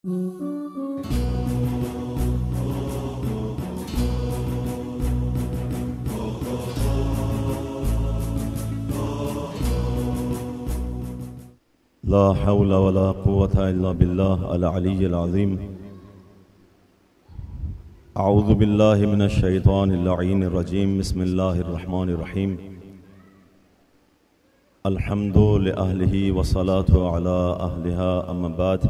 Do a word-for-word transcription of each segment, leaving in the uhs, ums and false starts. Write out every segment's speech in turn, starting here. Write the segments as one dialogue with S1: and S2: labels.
S1: ला हौला वला कुव्वता इल्ला बिल्लाह अल अलिय्यिल अज़ीम। अऊज़ु बिल्लाहि मिनश शैतानिर लईनिर रजीम। बिस्मिल्लाहिर रहमानिर रहीम। अल्हम्दु लिअहलिही वस्सलातु अला अहलिहा अम्मा बाद।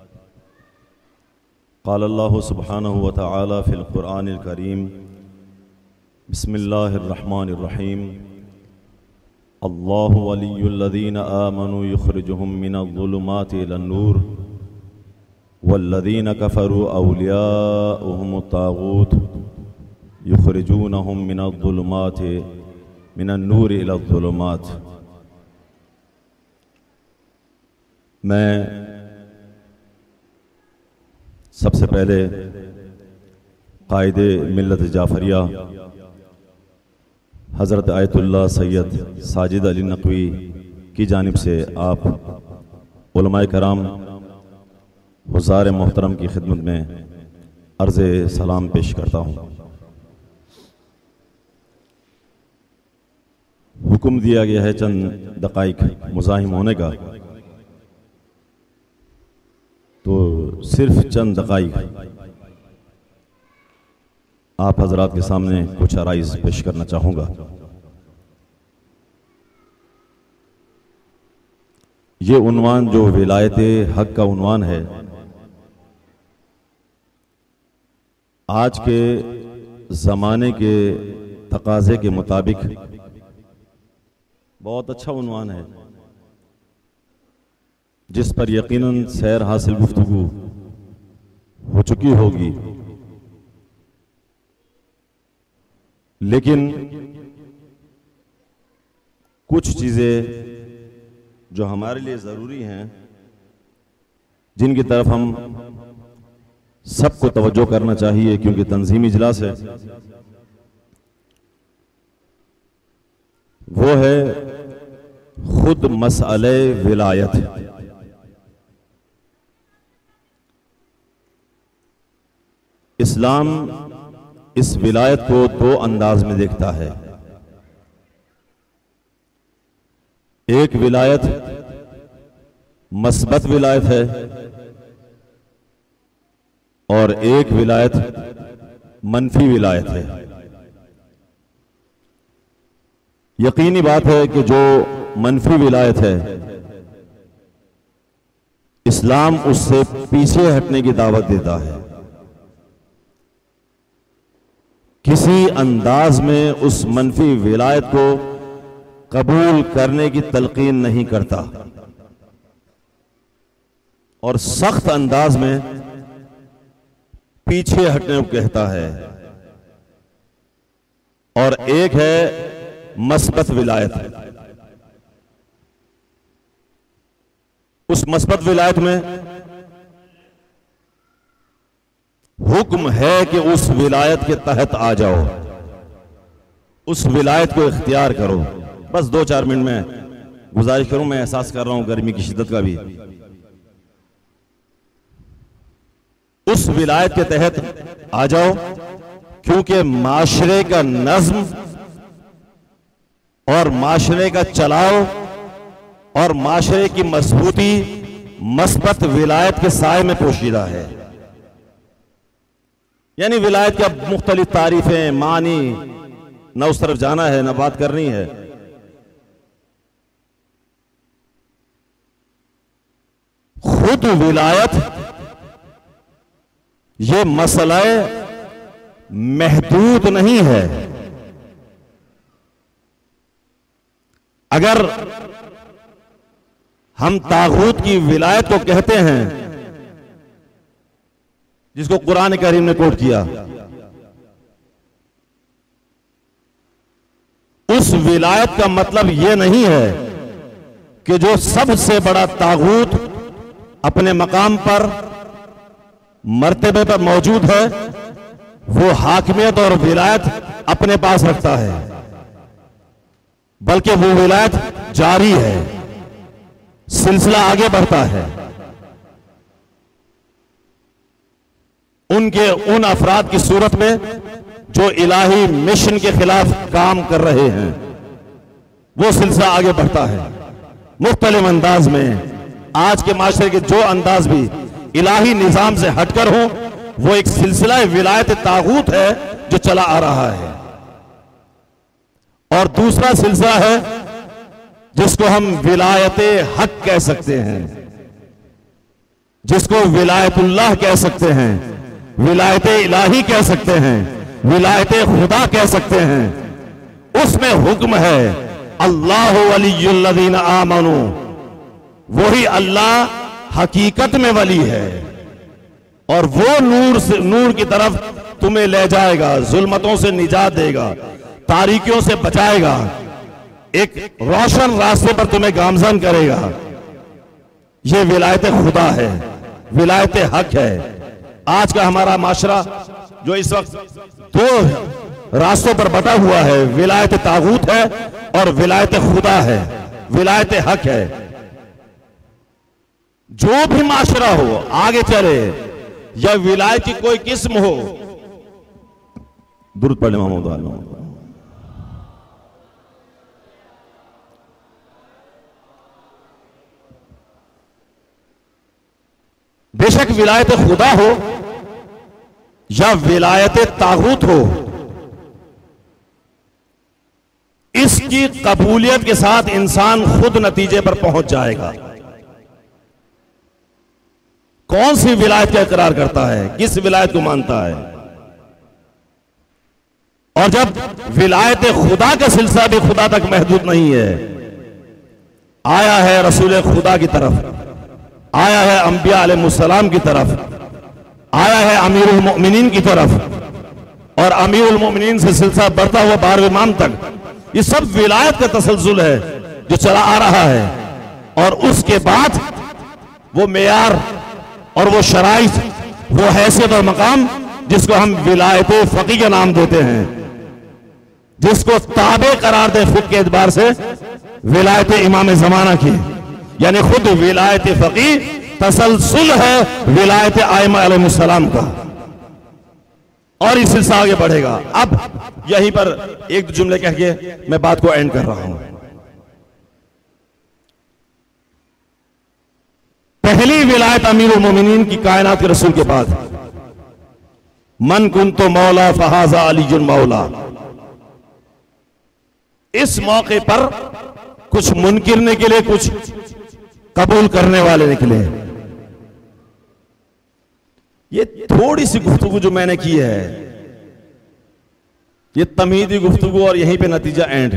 S1: क़ाल अल्लाहु सुब्हानहु व तआला फ़िल क़ुरआनिल करीम। बिस्मिल्लाहिर रहमानिर रहीम। अल्लाहु वलियुल्लज़ीना आमनू युख़रिजुहुम मिनज़्ज़ुलुमाति इलन-नूर वल्लज़ीना कफ़रू औलियाउहुमुत ताग़ूत युख़रिजूनहुम मिनज़्ज़ुलुमाति मिनन-नूर इलज़्ज़ुलुमात। मैं सबसे पहले क़ाइदे मिल्लत जाफ़रिया हज़रत आयतुल्लाह सैयद साजिद अली नक़वी की जानिब से आप उलमाए कराम हुज़ार मोहतरम की खिदमत में अर्ज़ सलाम पेश करता हूँ। हुक्म दिया गया है चंद दक़ाइक मुज़ाहिम होने का, तो सिर्फ चंद दक़ाइक आप हजरात के सामने कुछ अराइज़ पेश करना चाहूँगा। ये उन्वान जो विलायत हक का उन्वान है, आज के ज़माने के तकाज़े के मुताबिक बहुत अच्छा उन्वान है, जिस पर यकीनन सैर हासिल गुफ्तगू हो चुकी होगी। लेकिन कुछ चीज़ें जो हमारे लिए ज़रूरी हैं, जिनकी तरफ हम सबको तवज्जो करना चाहिए, क्योंकि तंजीमी इजलास है, वो है खुद मसअले विलायत। इस्लाम इस विलायत को दो अंदाज में देखता है। एक विलायत मस्बत विलायत है और एक विलायत मनफी विलायत है। यकीनी बात है कि जो मनफी विलायत है, इस्लाम उससे पीछे हटने की दावत देता है। किसी अंदाज में उस मनफी विलायत को कबूल करने की तलकीन नहीं करता और सख्त अंदाज में पीछे हटने को कहता है। और एक है मस्बत विलायत। उस मस्बत विलायत में हुक्म है कि उस विलायत के तहत आ जाओ, उस विलायत को इख्तियार करो। बस दो चार मिनट में गुजारिश करूं, मैं एहसास कर रहा हूं गर्मी की शिद्दत का भी। उस विलायत के तहत आ जाओ, क्योंकि माशरे का नज्म और माशरे का चलाव और माशरे की मजबूती मस्बत विलायत के साए में पोशीदा है। यानी विलायत की अब मुख्तलिफ तारीफें, मानी, न उस तरफ जाना है न बात करनी है। खुद विलायत ये मसला महदूद नहीं है। अगर हम तागूत की विलायत को कहते हैं, जिसको कुरान करीम ने कोट किया, उस विलायत का मतलब यह नहीं है कि जो सबसे बड़ा तागूत अपने मकाम पर मर्तबे पर मौजूद है, वो हाकिमियत और विलायत अपने पास रखता है, बल्कि वो विलायत जारी है, सिलसिला आगे बढ़ता है। उनके उन अफराद की सूरत में जो इलाही मिशन के खिलाफ काम कर रहे हैं। वो सिलसिला आगे बढ़ता है मुख्तलिफ अंदाज में। आज के माशरे के जो अंदाज भी इलाही निजाम से हटकर हो, वो एक सिलसिला विलायत तागूत है जो चला आ रहा है। और दूसरा सिलसिला है जिसको हम विलायत हक कह सकते हैं, जिसको विलायतुल्लाह कह सकते हैं, विलायत इलाही कह सकते हैं, विलायत खुदा कह सकते हैं। उसमें हुक्म है अल्लाह वलियुल्लज़ीना आमनू, वही अल्लाह हकीकत में वली है और वो नूर से नूर की तरफ तुम्हें ले जाएगा, जुल्मतों से निजात देगा, तारीकियों से बचाएगा, एक रोशन रास्ते पर तुम्हें गामजन करेगा। यह विलायत खुदा है, विलायत हक है। आज का हमारा माशरा जो इस वक्त दो रास्तों पर बटा हुआ है, विलायत तागूत है और विलायत खुदा है, विलायत हक है। जो भी माशरा हो आगे चले या विलायत की कोई किस्म हो, दुरूद पढ़े मोहम्मद। बेशक विलायत खुदा हो या विलायत तागूत हो, इसकी कबूलियत के साथ इंसान खुद नतीजे पर पहुंच जाएगा। कौन सी विलायत का इकरार करता है, किस विलायत को मानता है। और जब विलायत खुदा का सिलसिला भी खुदा तक महदूद नहीं है, आया है रसूल खुदा की तरफ, आया है अंबिया अलैहिस्सलाम की तरफ, आया है अमीरुल मोमिनीन की तरफ, और अमीरुल मोमिनीन से सिलसिला बढ़ता हुआ बारहवें इमाम तक, ये सब विलायत का तसलसल है जो चला आ रहा है। और उसके बाद वो मेयार और वो शराइत, वो हैसियत और मकाम जिसको हम विलायत फकी का नाम देते हैं, जिसको ताबे करार दे फिक़्ह के एतबार से विलायत इमाम ज़माना की, यानी खुद विलायत फकी तसलसल है विलायत आइमा अलैहिस्सलाम का। और इस सिलसिला आगे बढ़ेगा। अब यहीं पर एक दो जुमले कह के मैं बात को एंड कर रहा हूं। पहली विलायत अमीरुल मोमिनीन की, कायनात के रसूल के बाद, मन कुंतो मौला फहाजा अलीजुल मौला। इस मौके पर कुछ मुनकिर निकले, कुछ कबूल करने वाले निकले। ये थोड़ी सी गुफ्तगू जो मैंने की है, ये तमीदी गुफ्तगू और यहीं पे नतीजा एंड।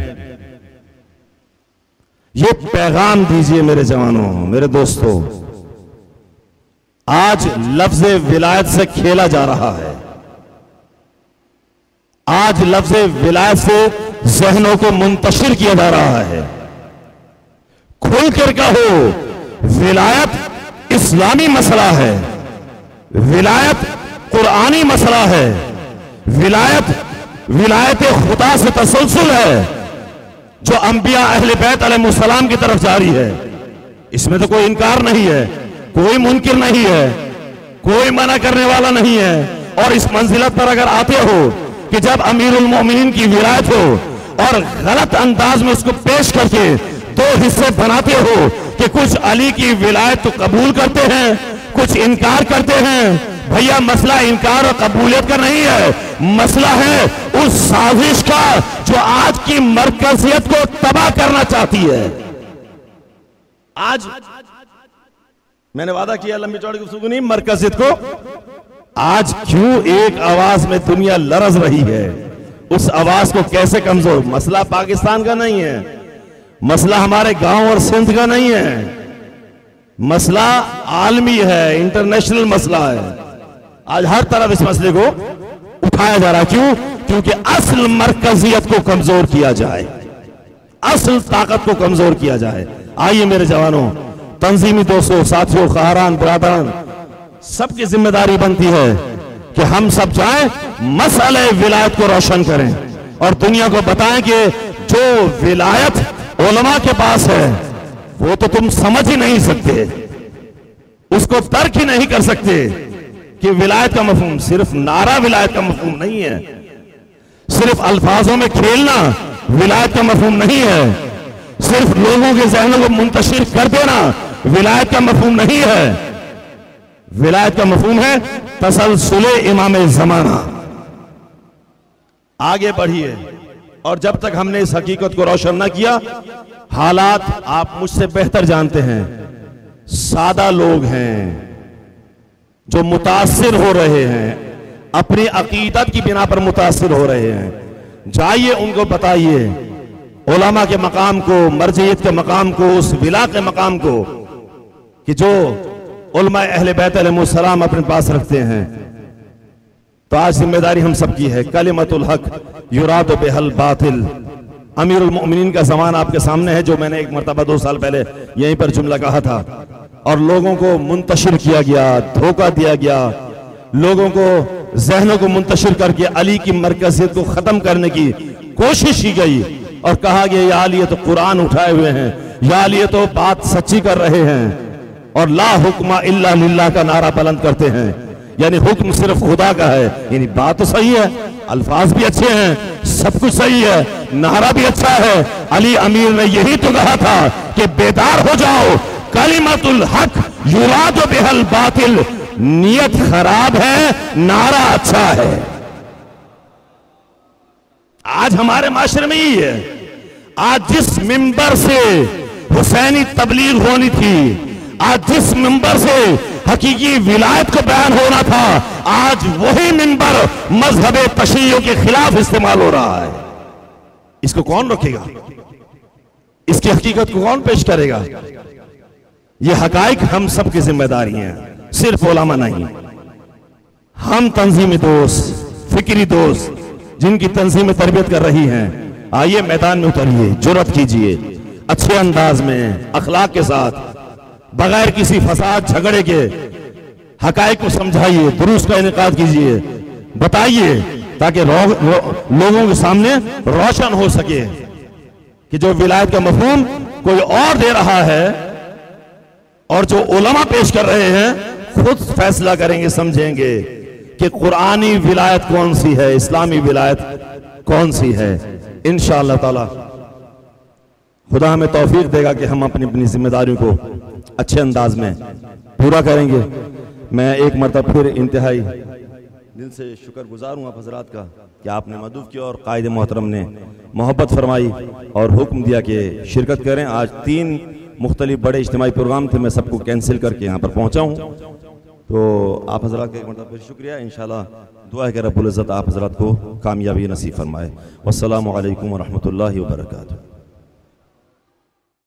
S1: ये पैगाम दीजिए मेरे जवानों, मेरे दोस्तों, आज लफ्ज विलायत से खेला जा रहा है। आज लफ्ज विलायत से जहनों को मुंतशिर किया जा रहा है। खुलकर कहो, विलायत इस्लामी मसला है, विलायत कुरानी मसला है, विलायत विलायत खुदा से तसलसल है जो अंबिया अहले बैत अलैहिस्सलाम की तरफ जारी है। इसमें तो कोई इनकार नहीं है, कोई मुनकिर नहीं है, कोई मना करने वाला नहीं है। और इस मंजिलत पर अगर आते हो कि जब अमीरुल मोमिनीन की विलायत हो और गलत अंदाज में उसको पेश करके दो हिस्से बनाते हो कि कुछ अली की विलायत तो कबूल करते हैं, कुछ इनकार करते हैं। भैया मसला इनकार और कबूलियत का नहीं है, मसला है उस साजिश का जो आज की मरकजियत को तबाह करना चाहती है। आज मैंने वादा किया लंबी चौड़ी गुफ्तगू नहीं, मरकजियत को आज क्यों एक आवाज में दुनिया लरज रही है, उस आवाज को कैसे कमजोर। मसला पाकिस्तान का नहीं है, मसला हमारे गांव और सिंध का नहीं है, मसला आलमी है, इंटरनेशनल मसला है। आज हर तरफ इस मसले को उठाया जा रहा है। क्यों? क्योंकि असल मरकजियत को कमजोर किया जाए, असल ताकत को कमजोर किया जाए। आइए मेरे जवानों, तंजीमी दोस्तों, साथियों, खारान, बिरादरान, सबकी जिम्मेदारी बनती है कि हम सब जाएं, मसले विलायत को रोशन करें और दुनिया को बताएं कि जो विलायत उलमा के पास है वो तो तुम समझ ही नहीं सकते, उसको तर्क ही नहीं कर सकते। कि विलायत का मफहूम सिर्फ नारा विलायत का मफहूम नहीं है, सिर्फ अल्फाजों में खेलना विलायत का मफहूम नहीं है, सिर्फ लोगों के जहनों को मुंतशिर कर देना विलायत का मफहूम नहीं है। विलायत का मफहूम है तसलसुले इमाम ज़माना। आगे बढ़िए, और जब तक हमने इस हकीकत को रोशन ना किया, हालात आप मुझसे बेहतर जानते हैं, सादा लोग हैं जो मुतासिर हो रहे हैं, अपनी अकीदत की बिना पर मुतासिर हो रहे हैं। जाइए उनको बताइए उलमा के मकाम को, मर्जियत के मकाम को, उस विला के मकाम को कि जो उलमा अहले बैत अलैहिमुस्सलाम अपने पास रखते हैं। तो आज जिम्मेदारी हम सबकी है। कलिमतुल हक युराद बिहल बातिल। अमीरुल मोमिनीन का ज़माना आपके सामने है, जो मैंने एक मरतबा दो साल पहले यहीं पर जुमला कहा था, और लोगों को मुंतशिर किया गया, धोखा दिया गया, लोगों को जहनों को मुंतशिर करके अली की मरकजियत को खत्म करने की कोशिश की गई, और कहा गया या अली तो कुरान उठाए हुए हैं, या अली तो बात सच्ची कर रहे हैं, और ला हुक्मा इल्ला लिल्लाह का नारा बुलंद करते हैं, यानी हुक्म सिर्फ खुदा का है। यानी बात तो सही है, अल्फाज भी अच्छे हैं, सब कुछ सही है, नारा भी अच्छा है। अली अमीर ने यही तो कहा था कि बेदार हो जाओ, कलिमतुल हक युराद बिहल बातिल। नियत खराब है, नारा अच्छा है। आज हमारे माशरे में ही है। आज जिस मिंबर से हुसैनी तबलीग होनी थी, आज जिस मिंबर से हकीकी विलायत को बयान होना था, आज वही मिंबर मजहबे तशय्युअ के खिलाफ इस्तेमाल हो रहा है। इसको कौन रोकेगा? इसकी हकीकत को कौन पेश करेगा? ये हकाइक हम सब की जिम्मेदारी है, सिर्फ उलमा नहीं। हम तंजीमी दोस्त, फिक्री दोस्त, जिनकी तंजीमें तरबियत कर रही हैं, आइए मैदान में उतरिए, जुर्रत कीजिए, अच्छे अंदाज में, अखलाक के साथ, बगैर किसी फसाद झगड़े के हकाइक को समझाइए, दुरूस का इनेकाद कीजिए, बताइए, ताकि रो, रो, लोगों के सामने रोशन हो सके कि जो विलायत का मफहूम कोई और दे रहा है और जो उलमा पेश कर रहे हैं खुद फैसला करेंगे, समझेंगे कि कुरानी विलायत कौन सी है, इस्लामी विलायत कौन सी है। इंशाअल्लाह ताला खुदा हमें तौफीक देगा कि हम अपनी अपनी जिम्मेदारियों को अच्छे अंदाज में पूरा करेंगे। मैं एक मरतबा फिर इंतहाई दिल से शुक्रगुजार हूँ आप हजरात का कि आपने मदद किया और कायदे मोहतरम ने मोहब्बत फरमाई और हुक्म दिया कि शिरकत करें। आज तीन मुख्तलिफ बड़े इज्तिमाई प्रोग्राम थे, मैं सबको कैंसिल करके यहाँ पर पहुँचा हूँ। तो आप हजरात का एक मरतबा फिर शुक्रिया। इंशाल्लाह दुआ है कि रब्बुल इज़्ज़त आप हजरात को कामयाबी नसीब फरमाए। वस्सलामु अलैकुम व रहमतुल्लाहि व बरकातुहू।